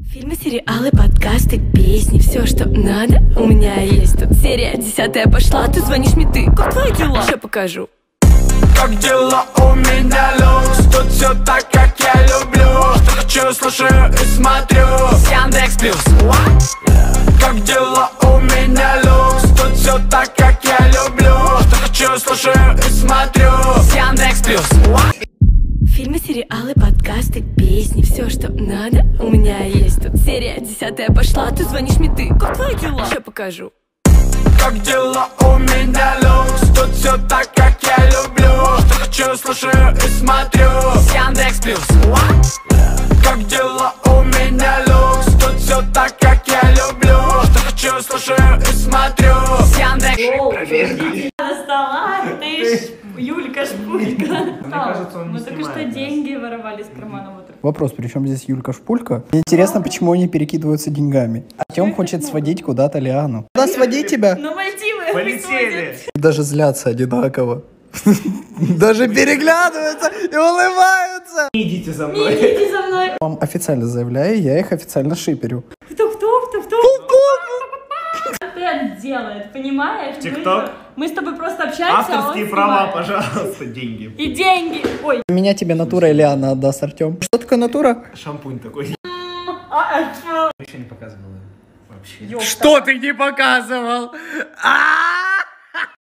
Фильмы, сериалы, подкасты, песни, все, что надо, у меня есть тут. Серия 10 пошла, ты звонишь мне, ты, как твои дела? Ща покажу. Как дела у меня, люкс? Тут все так, как я люблю. Что хочу, слушаю и смотрю. Яндекс.Плюс. Как дела у меня, люкс? Тут все так, как я люблю. Что хочу, слушаю и смотрю. Яндекс.Плюс. Фильмы, сериалы, подкасты, песни, все, что надо, у меня есть тут. Серия 10 пошла, ты звонишь мне, ты, как твои дела? Ща покажу. Как дела у меня, люкс? Тут все так, как я люблю. Что хочу, слушаю и смотрю. Яндекс.Плюс. Как дела у меня, люкс? Тут все так, как я люблю. Что хочу, слушаю и смотрю. Яндекс. Достала, ты ж Юлька Шпулька. Мне кажется, он не Мы только что снимает деньги воровали из кармана. Вот. Вопрос, при чем здесь Юлька Шпулька? Мне интересно, почему они перекидываются деньгами. Артем хочет сводить куда-то Лиану. Куда сводить тебя? На Мальдивы Полетели! Даже злятся одинаково. Даже переглядываются и улыбаются. Идите за мной. Идите за мной. Вам официально заявляю, я их официально шиперю. Кто? Опять делает, понимаешь? ТикТок? Мы с тобой просто общаемся, а он Авторские права, снимает. пожалуйста, деньги. И деньги. Ой. Меня тебе натура Лиана отдаст, Артем. Что такое натура? Шампунь такой. Фу. Еще не показывала вообще. Ёпта. Что ты не показывал?